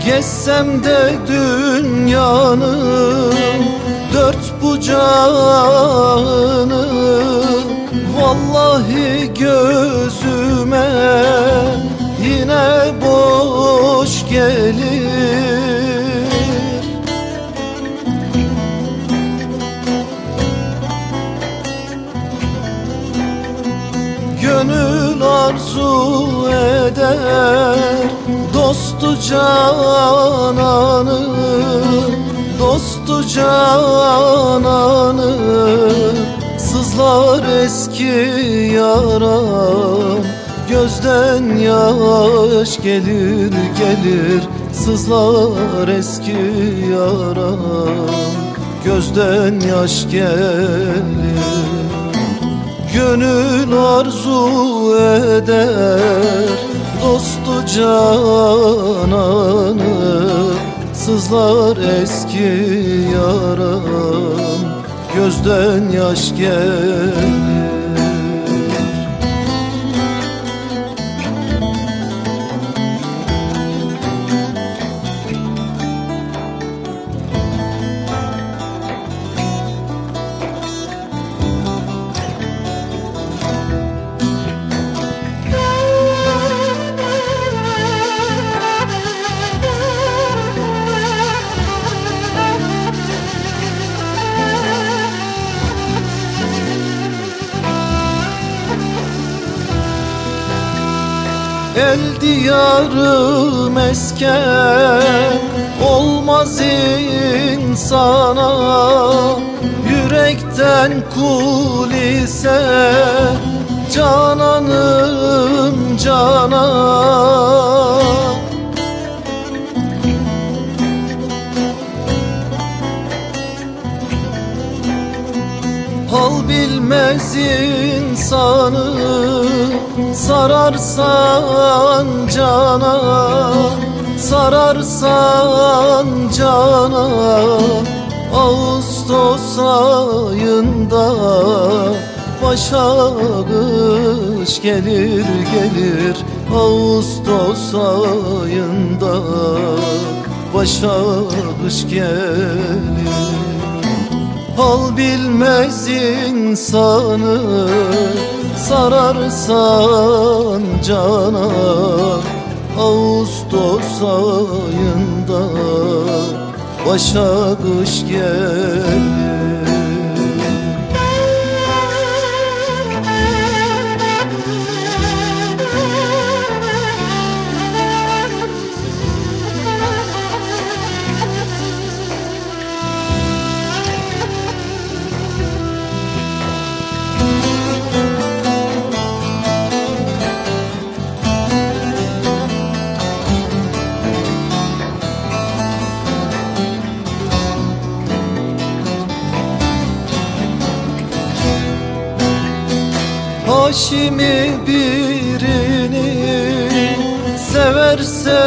Gezsem de dünyanın dört bucağını, vallahi gözüme yine boş gelir. Gönül arzu eder dostu cananı, dostu cananı. Sızlar eski yaram, gözden yaş gelir gelir. Sızlar eski yaram, gözden yaş gelir. Gönül arzu eder dostu cananı, sızlar eski yaram, gözden yaş gelir. El diyarı mesken olmaz insana, yürekten kul ise cananım cana. Hal bilmez insanı sararsan cana, sararsan cana. Ağustos ayında başa kış gelir gelir. Ağustos ayında başa kış gelir. Hal bilmez insanı sararsan cana. Ağustos ayında başa kış gelir. Haşimi birini severse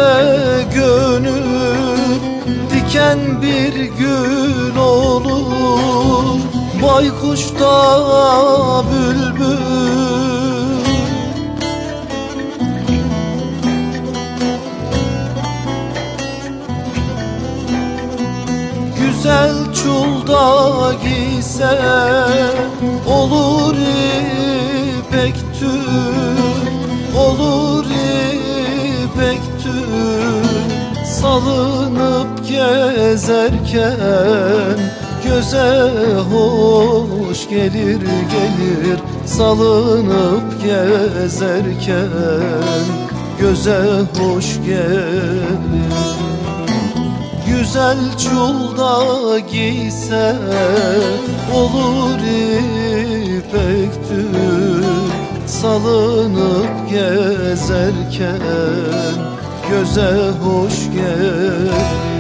gönül, diken bir gül olur, baykuş da bülbül. Güzel çulda giyse olur ipek tül, olur ipek tül. Salınıp gezerken göze hoş gelir gelir. Salınıp gezerken göze hoş gelir. Güzel çulda giyse olur ipek tül. Salınıp gezerken göze hoş gelir.